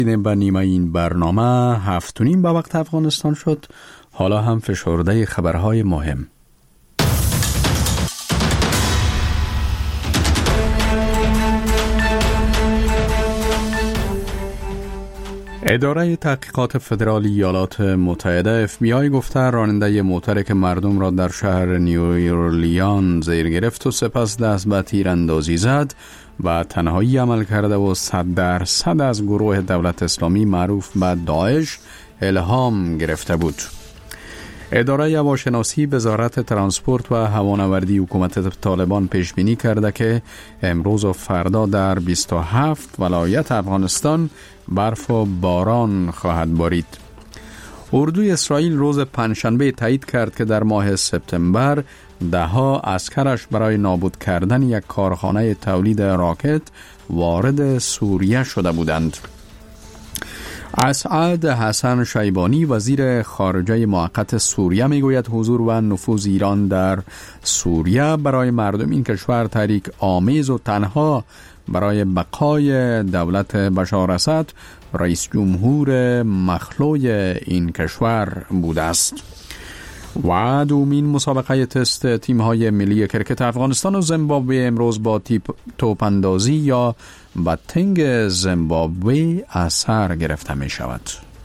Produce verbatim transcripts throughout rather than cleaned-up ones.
به نیمه این برنامه هفت و نیم به وقت افغانستان شد. حالا هم فشرده خبرهای مهم. اداره تحقیقات فدرالی ایالات متحده اف بی آی گفته راننده موتری که مردم را در شهر نیویورلیان زیر گرفت و سپس دست به تیراندازی زد و تنهایی عمل کرده و صد درصد از گروه دولت اسلامی معروف به داعش الهام گرفته بود. اداره هواشناسی وزارت ترانسپورت و هوانوردی حکومت طالبان پیش بینی کرده که امروز و فردا در بیست و هفت ولایت افغانستان برف و باران خواهد بارید. اردوی اسرائیل روز پنجشنبه تایید کرد که در ماه سپتامبر ده ها عسکرش برای نابود کردن یک کارخانه تولید راکت وارد سوریه شده بودند. اسعد حسن شیبانی وزیر خارجه موقت سوریه میگوید حضور و نفوذ ایران در سوریه برای مردم این کشور تحریک آمیز و تنها برای بقای دولت بشار اسد رئیس جمهور مخلوع این کشور بوده است. و دومین مسابقه تست تیم‌های ملی کرکت افغانستان و زیمبابوه امروز با توپ اندازی یا باتینگ زیمبابوه اثر گرفته می شود.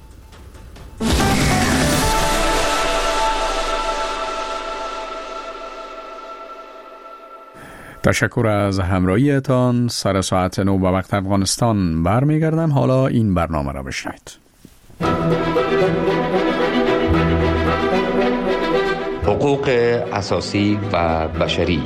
تشکر از همراهیتان. سر ساعت نو به وقت افغانستان برمیگردم. حالا این برنامه را بشنوید. حقوق اساسی و بشری.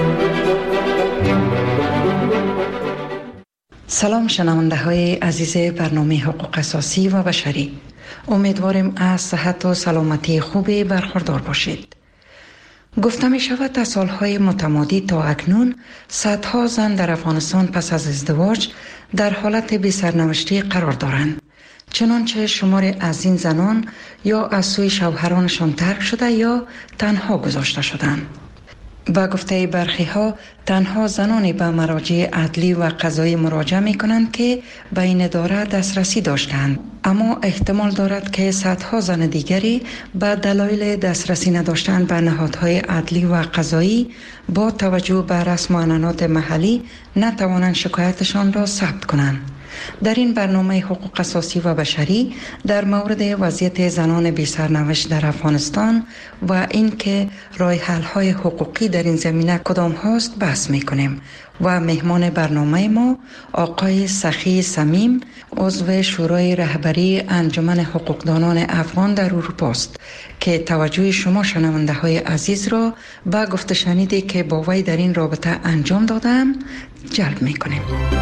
سلام شنونده های عزیز برنامه حقوق اساسی و بشری. امیدواریم از صحت و سلامتی خوبی برخوردار باشید. گفته می شود از سالهای متمادی تا اکنون صدها زن در افغانستان پس از ازدواج در حالت بی سرنوشتی قرار دارند. چنانچه شمار از این زنان یا از سوی شوهرانشان ترک شده یا تنها گذاشته شدند. با گفته برخی ها تنها زنانی به مراجع عدلی و قضایی مراجعه می کنند که به این اداره دسترسی داشتند، اما احتمال دارد که صدها زن دیگری به دلایل دسترسی نداشتن به نهادهای عدلی و قضایی با توجه به رسم و عنعنات محلی نتوانند شکایتشان را ثبت کنند. در این برنامه حقوق اساسی و بشری در مورد وضعیت زنان بی سرنوشت در افغانستان و اینکه راه حل های حقوقی در این زمینه کدام هاست بحث میکنیم و مهمان برنامه ما آقای سخی صمیم عضو شورای رهبری انجمن حقوقدانان افغان در اروپا است که توجه شما شنونده های عزیز را به گفته شنیدی که با وی در این رابطه انجام دادم جلب میکنیم.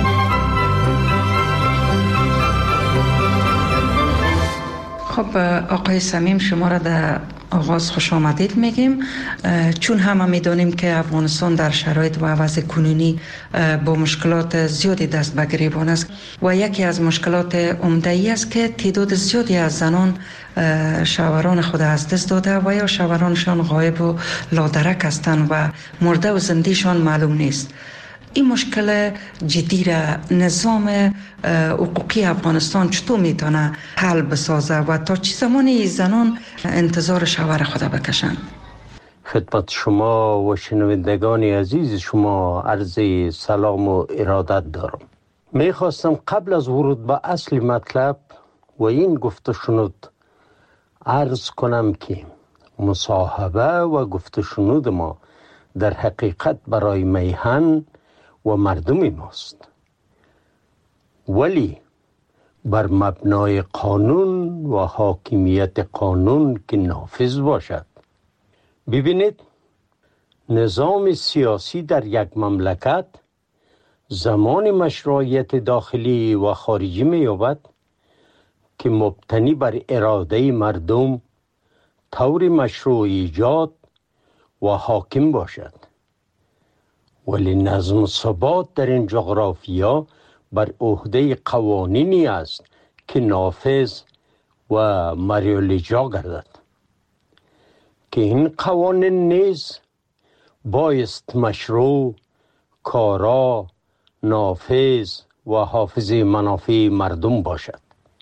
خب آقای صمیم، شما را در آغاز خوش آمدید میگیم، چون همه میدانیم که افغانستان در شرایط و وضع کنونی با مشکلات زیادی دست به گریبان است و یکی از مشکلات عمده ای است که تعداد زیادی از زنان شوهران خود از دست داده و یا شوهرانشان غایب و لادرک هستند و مرده و زندهشان معلوم نیست. این مشکل جدی را نظام حقوقی افغانستان چطور میتونه حل بسازه و تا چه زمانی زنان انتظار شوهر خود بکشند؟ خدمت شما و شنوندگان عزیز شما عرض سلام و ارادت دارم. میخواستم قبل از ورود به اصل مطلب و این گفته شنود عرض کنم که مصاحبه و گفته شنود ما در حقیقت برای میهن و مردم ماست، ولی بر مبنای قانون و حاکمیت قانون که نافذ باشد. ببینید، نظام سیاسی در یک مملکت زمان مشروعیت داخلی و خارجی می‌یابد که مبتنی بر اراده مردم طور مشروع ایجاد و حاکم باشد، ولی نظم و ثبات در این جغرافیا بر عهده قوانینی است که نافذ و مریالیجا گردد که این قوانین نیز بایست مشروع، کارا، نافذ و حافظ منافع مردم باشد.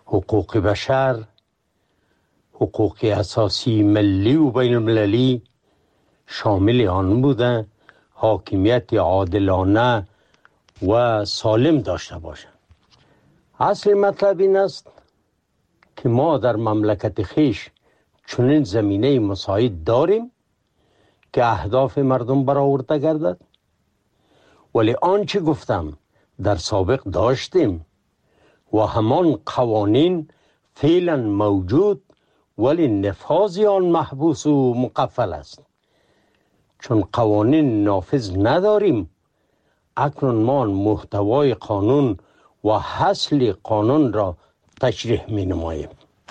حقوق بشر، حقوق اساسی ملی و بین المللی شامل آن بوده حاکمیت عادلانه و سالم داشته باشند. اصل مطلب این است که ما در مملکت خیش چنین زمینه مساعد داریم که اهداف مردم برآورده گردد، ولی آنچه گفتم در سابق داشتیم و همان قوانین فعلا موجود، ولی نفاذ آن محبوس و مقفل است. چون قوانین نافذ نداریم، اکنون ما محتوای قانون و حاصل قانون را تشریح می نماییم.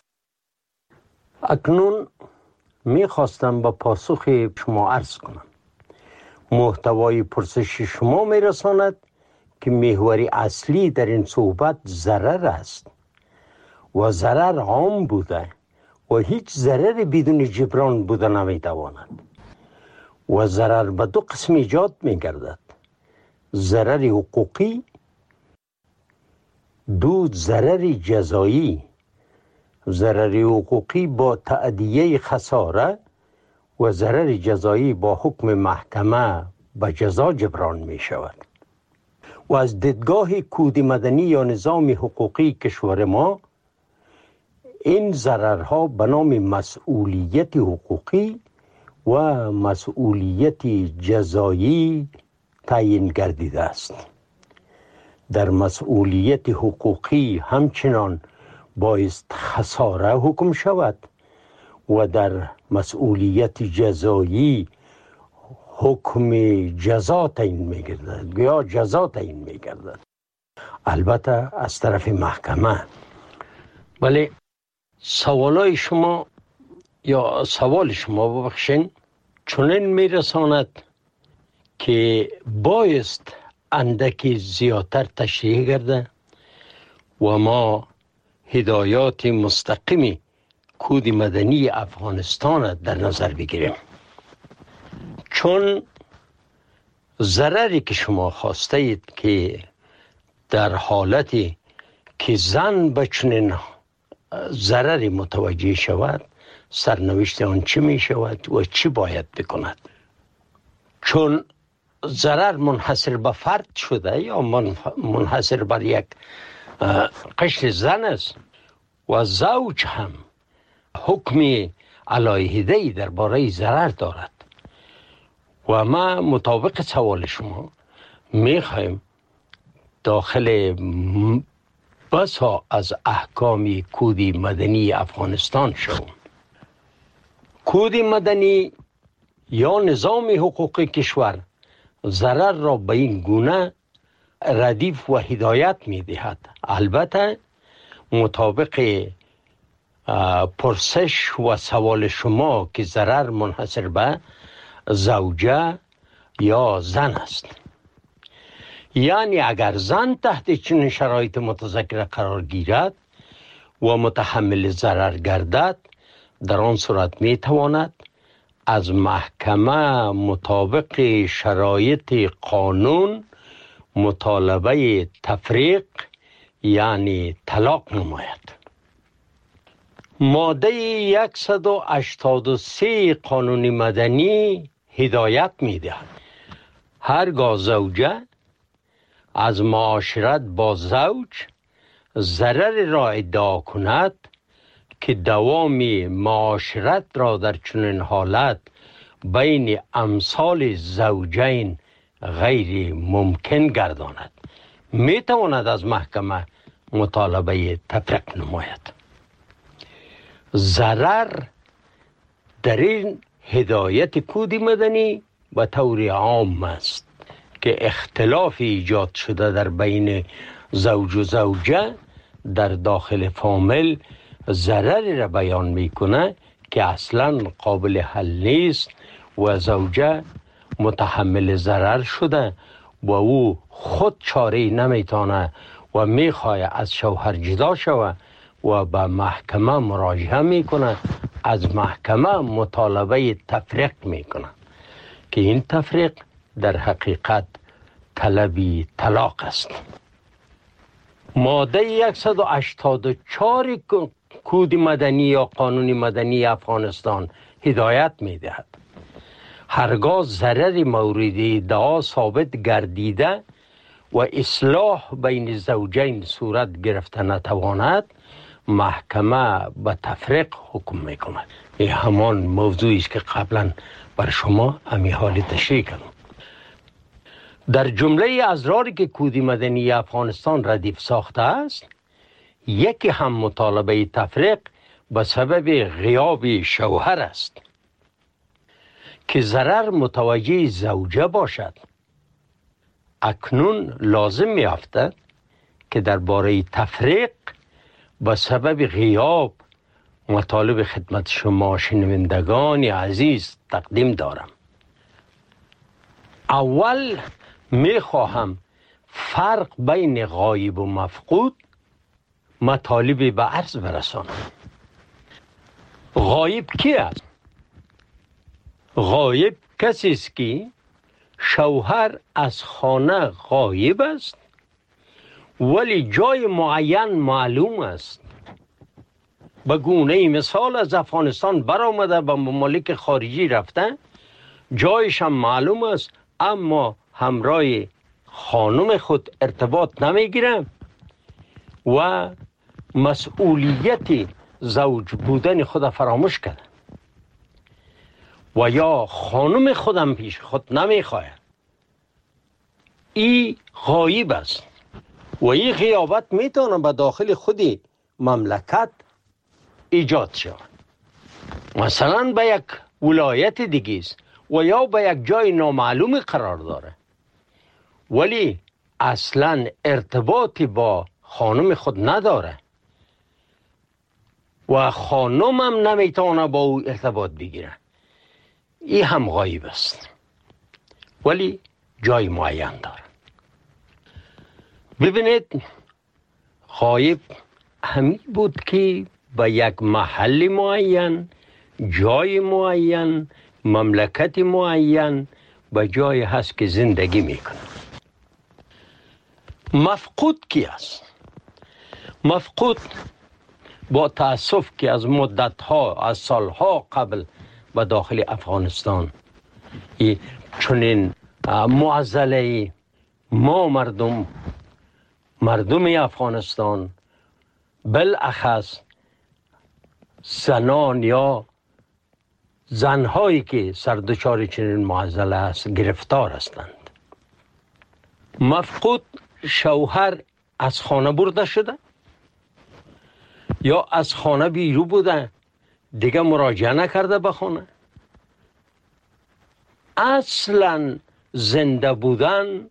اکنون می خواستم با پاسخ شما عرض کنم. محتوای پرسش شما می رساند که محور اصلی در این صحبت ضرر است و ضرر عام بوده و هیچ ضرر بدون جبران بوده نمی تواند و ضرر به دو قسم ایجاد می گردد: ضرر حقوقی، دو ضرر جزایی. ضرر حقوقی با تأدیه خساره و ضرر جزایی با حکم محکمه به جزا جبران می شود. و از دیدگاه کود مدنی یا نظام حقوقی کشور ما، این ضررها به نام مسئولیت حقوقی و مسئولیت جزایی تعیین گردیده است. در مسئولیت حقوقی همچنان بایست خساره حکم شود و در مسئولیت جزایی حکم جزا تعیین می‌گردد یا جزا تعیین می‌گردد، البته از طرف محکمه. ولی سوالای شما یا سوال شما ببخشین چنین میرساند که بایست اندکی زیادتر تشریح گرده و ما هدایات مستقیمی کود مدنی افغانستان در نظر بگیریم. چون ضرری که شما خواسته اید که در حالتی که زن به چنین ضرری متوجه شود، سرنوشت آن چی می شود و چی باید بکند. چون ضرر منحصر به فرد شده یا منحصر بر یک قشر زن است و زوج هم حکم علیحده‌ای درباره ضرر دارد و ما مطابق سوال شما میخوایم داخل بسا از احکام کود مدنی افغانستان شوم. کود مدنی یا نظام حقوقی کشور ضرر را به این گونه ردیف و هدایت می دهد. البته مطابق پرسش و سوال شما که ضرر منحصر به زوجه یا زن است، یعنی اگر زن تحت چنین شرایط متذکره قرار گیرد و متحمل ضرر گردد، در آن صورت می تواند از محکمه مطابق شرایط قانون مطالبه تفریق یعنی طلاق نماید. ماده صد و هشتاد و سه قانون مدنی هدایت می دهد هرگاه زوجه از معاشرت با زوج ضرر را ادعا کند که دوام معاشرت را در چنین حالت بین امثال زوجین غیر ممکن گرداند، می تواند از محکمه مطالبه تفریق نماید. ضرر در این هدایت کود مدنی به طور عام است که اختلاف ایجاد شده در بین زوج و زوجه در داخل فامیل ضرری را بیان میکنه که اصلا قابل حل نیست و زوجه متحمل ضرر شده و او خود چاره نمیتونه و میخواه از شوهر جدا شوه و به محکمه مراجعه میکنه، از محکمه مطالبه تفریق میکنه که این تفریق در حقیقت طلبی طلاق است. ماده صد و هشتاد و چهار کد مدنی یا قانون مدنی افغانستان هدایت می‌دهد هرگاه ضرر مورد ادعا ثابت گردیده و اصلاح بین زوجین صورت گرفته نتواند، محکمه به تفریق حکم میکند. این همان موضوعی است که قبلا بر شما امی حال تشریح کردم. در جمله اضراری که کد مدنی افغانستان ردیف ساخته است، یکی هم مطالبه تفریق به سبب غیاب شوهر است که ضرر متوجه زوجه باشد. اکنون لازم می‌افتد که درباره تفریق به سبب غیاب مطالب خدمت شما شنوندگان عزیز تقدیم دارم. اول می‌خواهم فرق بین غایب و مفقود مطالب به عرض برسانم. غایب کی است؟ غایب کسی است که شوهر از خانه غایب است ولی جای معین معلوم است. به گونه مثال از افغانستان برآمده به ممالک خارجی رفته، جایش هم معلوم است اما همراه خانم خود ارتباط نمیگیره و مسئولیت زوج بودن خود فراموش کرده و یا خانم خودم پیش خود نمیخواه. این غایب است و این غیابت میتونه به داخل خودی مملکت ایجاد شود. مثلا به یک ولایت دیگه است و یا به یک جای نامعلوم قرار داره ولی اصلا ارتباطی با خانم خود نداره و خانم هم نمیتونه با او ارتباط بگیره. این هم غایب است ولی جای معین داره. ببینید، غایب همین بود که به یک محل معین، جای معین، مملکت معین به جای هست که زندگی میکنه. مفقود کی است؟ مفقود با تأسف که از مدتها، از سالها قبل به داخل افغانستان چنین معضله ما مردم مردم افغانستان بالاخص زنان یا زنهایی که سردچار چنین معضله است گرفتار هستند. مفقود شوهر از خانه برده شده یا از خانه بیرون بوده، دیگه مراجعه نکرده به خانه. اصلا زنده بودن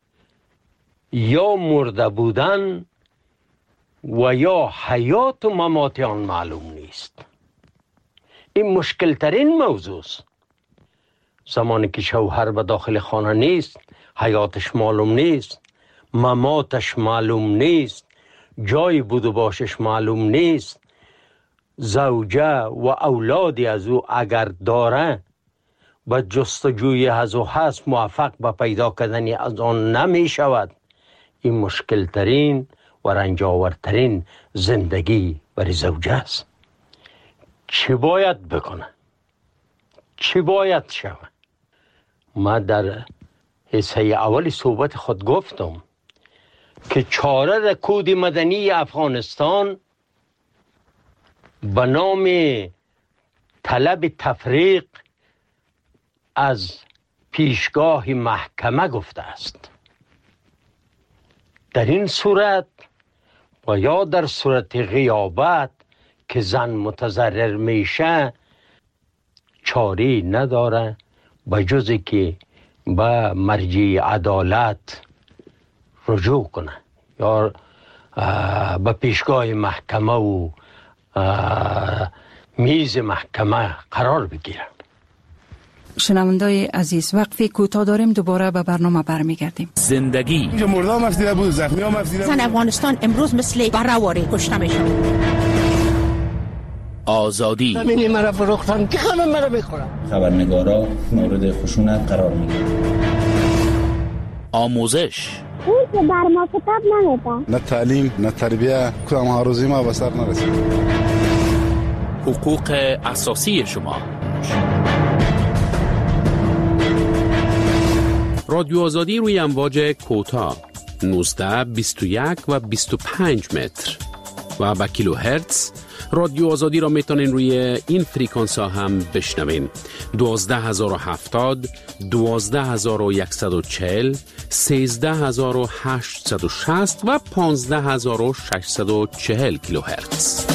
یا مرده بودن و یا حیات و ممات آن معلوم نیست. این مشکل ترین موضوع است. زمانی که شوهر به داخل خانه نیست، حیاتش معلوم نیست، مماتش معلوم نیست، جای بود و باشش معلوم نیست، زوجه و اولادی از او اگر داره به جستجوی از او هست موفق به پیدا کردن از آن نمی شود. این مشکل ترین و رنجاورترین زندگی برای زوجه است. چی باید بکنه؟ چی باید شود؟ ما در حصه اول صحبت خود گفتم که چاره در کد مدنی افغانستان به نام طلب تفریق از پیشگاه محکمه گفته است. در این صورت و یا در صورت غیابت که زن متضرر میشه چاری نداره به جز که به مرجع عدالت رجوع کنه یا به پیشگاه محکمه و میز محکمه قرار بگیره. شنوندای عزیز، وقفی کوتاه داریم، دوباره به برنامه برمیگردیم. زندگی اینجا مردم افسیده بود، زخمی هم افسیده بود. زن افغانستان امروز مثل برهواری کشته میشه. آزادی همینی مرا فروختن که همه مرا بخورن. خبرنگارا مورد خشونت قرار میگیرن. آموزش اون که بر ما کتاب نمیده. نه تعلیم نه تربیه، کدام ها روزی ما به سر نرسید. حقوق اساسی شما. رادیو آزادی روی امواج کوتاه نوزده، بیست و یک و بیست و پنج متر و با کیلو هرتز. رادیو آزادی را میتونین روی این فریکانس ها هم بشنوین: دوازده هزار و هفتاد، دوازده هزار و صد و چهل، سیزده هزار و هشتصد و شصت و پانزده هزار و ششصد و چهل کیلو هرتز.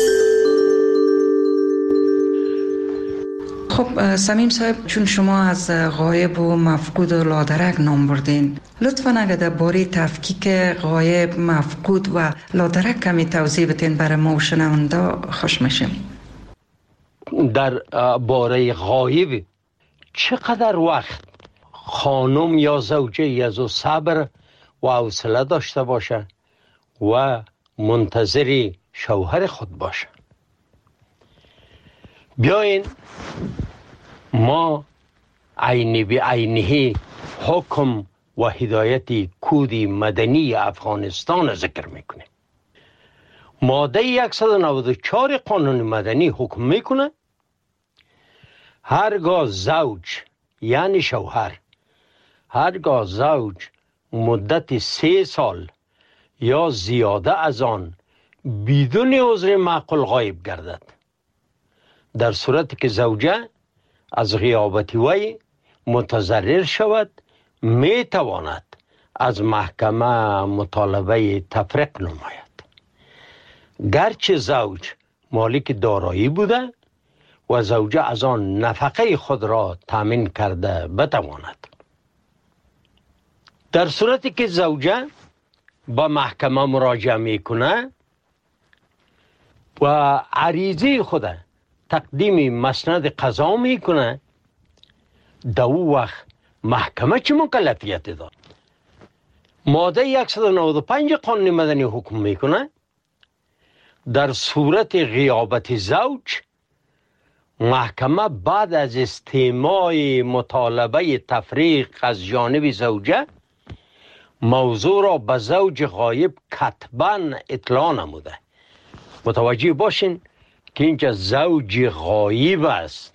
خب سمیم صاحب، چون شما از غایب و مفقود و لادرک نام بردین، لطفاً اگر در باره تفکیک غایب، مفقود و لادرک کمی توضیح بدین برای ما و شنونده خوش میشیم. در باره غایب چقدر وقت خانم یا زوجه یزو صبر و حوصله داشته باشه و منتظر شوهر خود باشه. بیاین ما عینی بی عینی حکم و هدایت کود مدنی افغانستان ذکر میکنه. ماده صد و نود و چهار قانون مدنی حکم میکنه هرگاه زوج یعنی شوهر، هرگاه زوج مدت سه سال یا زیاده از آن بدون عذر معقول غایب گردد، در صورتی که زوجه از غیابت وی متضرر شود، می تواند از محکمه مطالبه تفریق نماید. گرچه زوج مالک دارایی بوده و زوجه از آن نفقه خود را تامین کرده بتواند. در صورتی که زوجه با محکمه مراجعه میکنه و عریضه خود تقدیم مسند قضا میکنه، در او وقت محکمه چه مکلفیت داد؟ ماده صد و نود و پنج قانون مدنی حکم میکنه در صورت غیابت زوج، محکمه بعد از استماع مطالبه تفریق از جانب زوجه موضوع را به زوج غایب کتباً اطلاع نموده. متوجه باشین که اینجا زوج غایب است،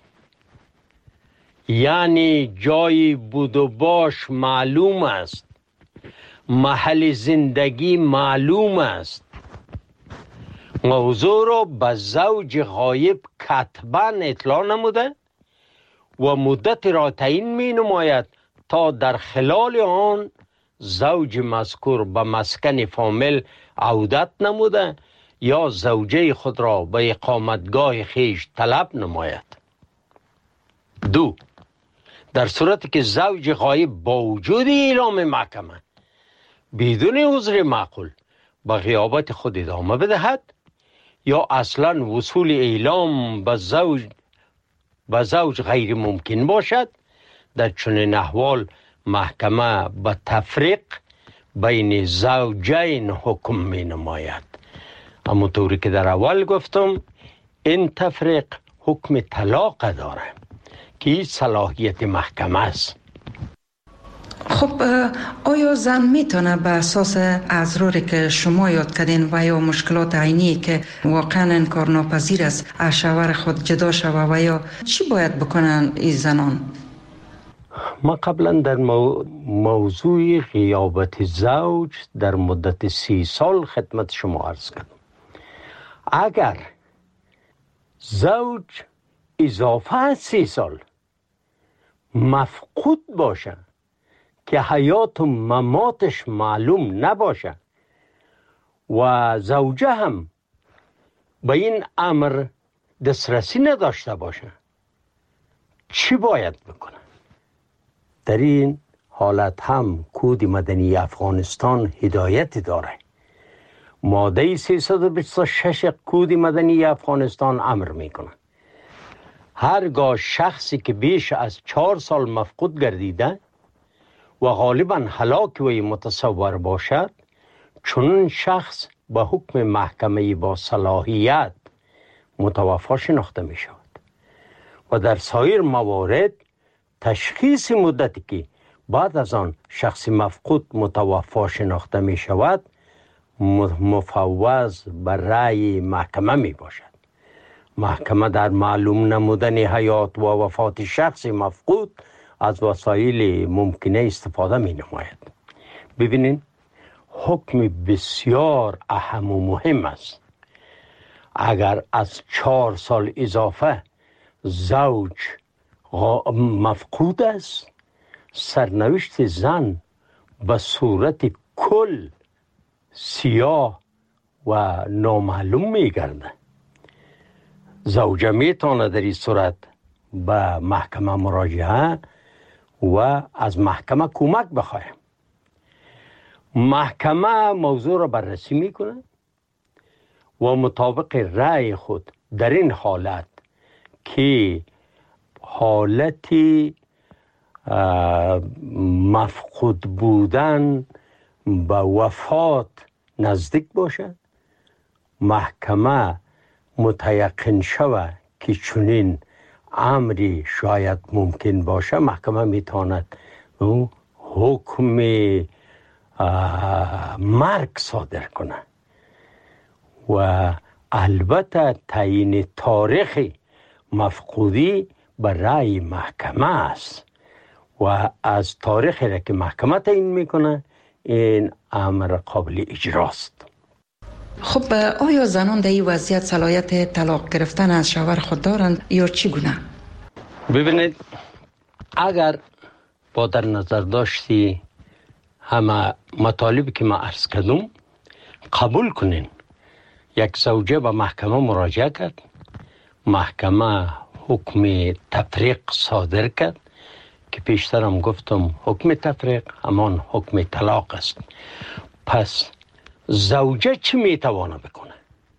یعنی جای بود و باش معلوم است، محل زندگی معلوم است. موضوع را به زوج غایب کتباً اطلاع نموده و مدت را تعیین می نماید تا در خلال آن زوج مذکور به مسکن فامیل عودت نموده یا زوجه خود را به اقامتگاه خیش طلب نماید. دو، در صورتی که زوج غایب با وجود اعلام محکمه بدون عذر معقول به غیابت خود ادامه بدهد یا اصلا وصول اعلام به زوج به زوج غیر ممکن باشد، در چنین احوال محکمه به تفریق بین زوجین حکم می نماید. همونطوری که در اول گفتم، این تفریق حکم طلاق داره که صلاحیت محکمه است. خب آیا زن میتونه به اساس اضراری که شما یاد کردین و یا مشکلات عینی که واقعا انکار ناپذیر است از شوهر خود جدا شوه و یا چی باید بکنن این زنان؟ ما قبلا در مو... موضوع غیابت زوج در مدت سی سال خدمت شما عرض کردم. اگر زوج اضافه از سی سال مفقود باشه که حیات و مماتش معلوم نباشه و زوجه هم به این امر دسترسی نداشته باشه، چی باید بکنه؟ در این حالت هم کود مدنی افغانستان هدایت داره. ماده سیصد و بیست و شش کود مدنی افغانستان امر میکنه هرگاه شخصی که بیش از چهار سال مفقود گردیده و غالباً هلاک وی متصور باشد، چنین شخص به حکم محکمه با صلاحیت متوفا شناخته می شود و در سایر موارد تشخیص مدتی که بعد از آن شخص مفقود متوفا شناخته می شود، مفوض بر رأی محکمه می باشد. محکمه در معلوم نمودن حیات و وفات شخص مفقود از وسایل ممکنه استفاده می نماید. ببینید حکم بسیار اهم و مهم است. اگر از چهار سال اضافه زوج مفقود است، سرنوشت زن به صورت کل سیاه و نامعلوم می گرده. زوجه می تواند در این صورت به محکمه مراجعه و از محکمه کمک بخواهد. محکمه موضوع را بررسی می کند و مطابق رأی خود در این حالت که حالتی مفقود بودن به وفات نزدیک باشد، محکمه متیقن شود که چنین امری شاید ممکن باشه، محکمه میتواند حکم مرگ صادر کنه و البته تعیین تاریخ مفقودی به رأی محکمه است و از تاریخی را که محکمه تعیین میکنه این امر قابل اجراست. خب آیا زنان در این وضعیت صلاحیت طلاق گرفتن از شوهر خود دارند یا چگونه؟ ببینید اگر با در نظر داشتی همه مطالبی که ما عرض کردم قبول کنین، یک زوجه به محکمه مراجعه کرد، محکمه حکم تفریق صادر کرد که پیشترم گفتم حکم تفریق همان حکم طلاق است. پس زوجه چی میتوانه بکنه؟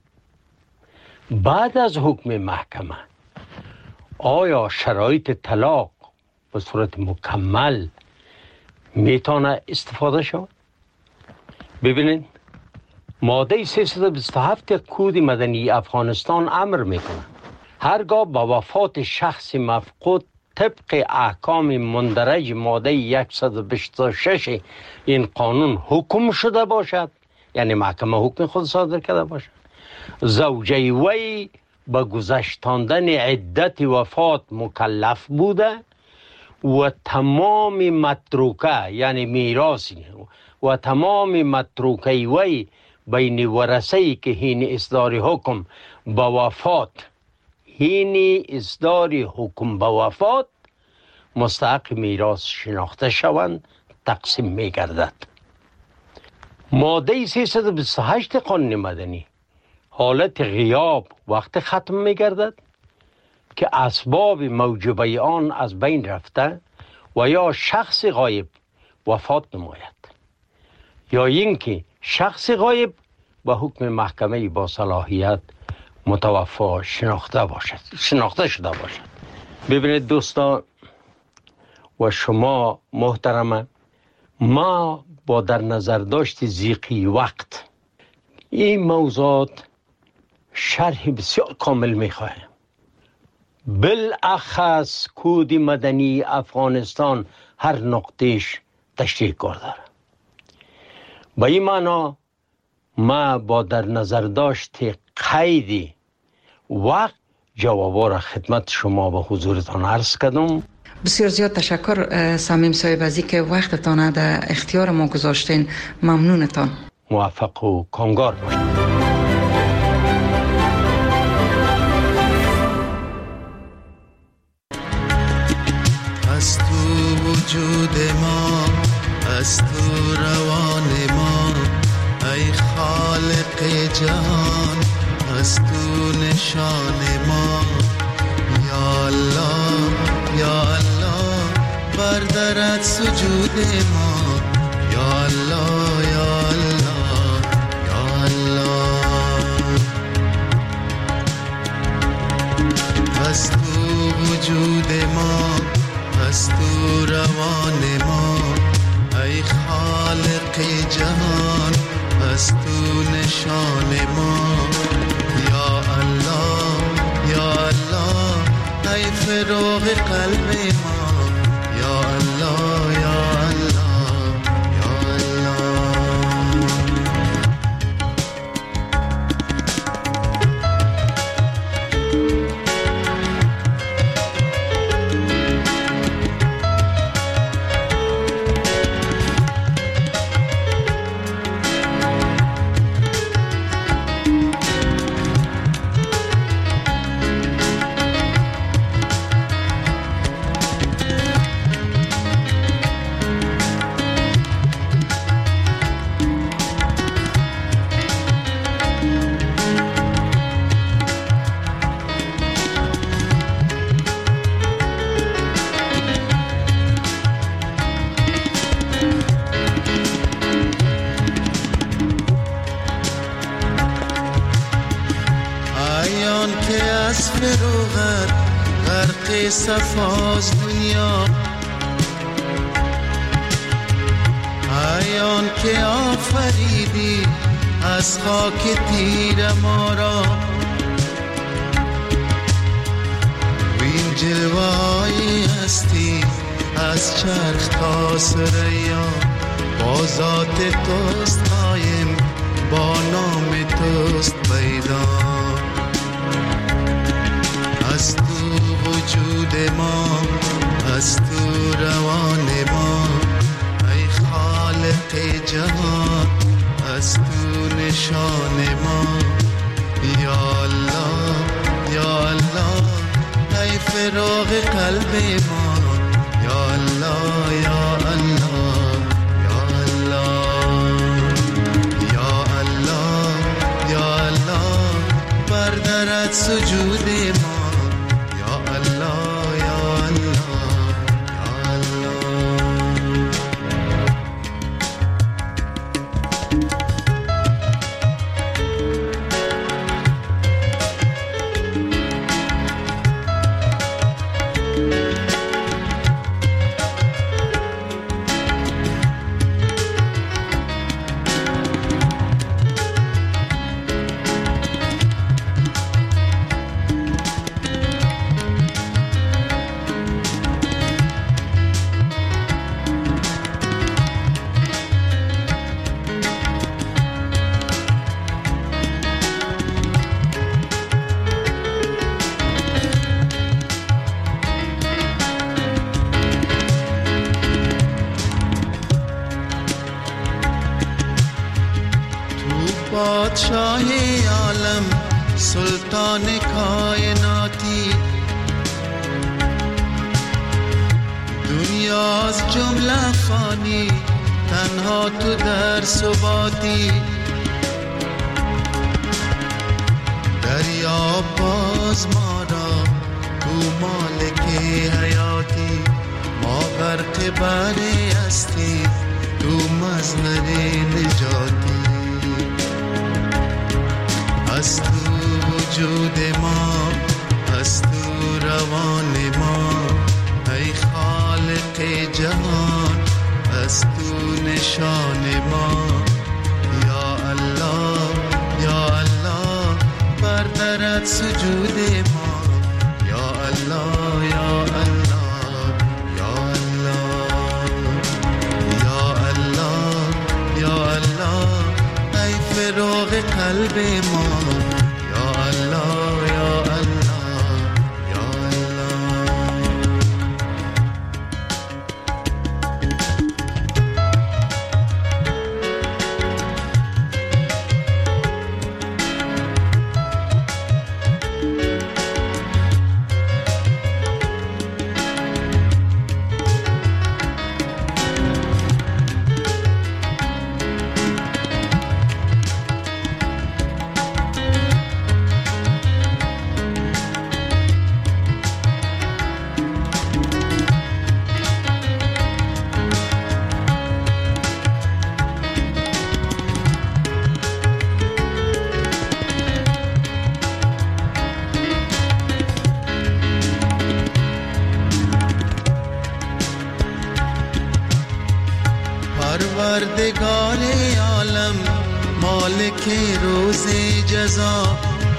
بعد از حکم محکمه آیا شرایط طلاق به صورت مکمل میتونه استفاده شود؟ ببینید ماده سیصد و بیست و هفت کود مدنی افغانستان امر میکنه هرگاه با وفات شخص مفقود طبق احکام مندرج ماده صد و بیست و شش این قانون حکم شده باشد، یعنی محکمه حکم خود صادر کرده باشد، زوجه وی به گذشتاندن عدت وفات مکلف بوده و تمام متروکه یعنی میراثی و تمام متروکه وی بین ورثه‌ای که حین اصدار حکم به وفات حین اصدار حکم به وفات مستحق میراث شناخته شوند تقسیم می گردد. ماده سیصد و بیست و هشت قانون مدنی حالت غیاب وقت ختم می گردد که اسباب موجبه آن از بین رفته و یا شخص غایب وفات نماید یا اینکه شخص غایب به حکم محکمه با صلاحیت متوفا شناخته باشد شناخته شده باشد. ببینید دوستان و شما محترمه، ما با در نظر داشت ضیقی وقت این موضوعات شرح بسیار کامل میخواهیم. بالاخص کود مدنی افغانستان هر نقطهش تشریح کار داره. با این معنا ما با در نظر داشت قیدی وقت جوابا را خدمت شما به حضورتان عرض کردم. بسیار زیاد تشکر صمیم صاحب از اینکه وقتتان در اختیار ما گذاشتین. ممنونتان. موفق و کامگار باشید. از تو وجود ما، از تو روان ما، ای خالق جهان، از تو نشان ما. یا الله یا الله بردارد سجود ما. یا الله یا الله یا الله. از تو وجود ما، از تو روان ما، ای خالق جهان، از تو نشان ما. یا الله یا الله ای فروغ قلب ما. یا الله یا که از فروغت غرق صفاز دنیا، ایان که آفریدی از خاک تیر ما را، وین جلوه‌های هستی از چرخ تا ثریا، با ذات توست قایم، با نام توست پیدا. از تو وجود ما، از تو روان ما، ای خالق جهان، از تو نشان ما. یا الله یا الله ای فراغ قلب ما. یا الله یا الله یا الله یا الله یا الله بر درت سجود ما. یا الله یا الله یا الله. بادشاہ عالم سلطان کائناتی، دنیا از جمله فانی تنها تو در ثباتی. دریا باز ما را تو مالک حیاتی، ما غرق بحر هستی تو مصدر نجاتی. از تو وجود ما، از تو روان ما، ای خالق جهان، از تو نشان ما. یا الله یا الله بر درت سجود ما. یا الله یا الله یا الله یا الله یا الله ای فراغ قلب ما. یا الله یا الله یا الله. پروردگار عالم مالک روز جزا،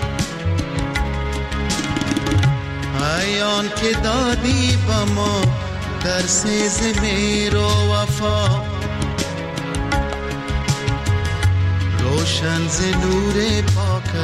ای آن که دادی با ما درس مهر و وفا، روشن ز نور پاک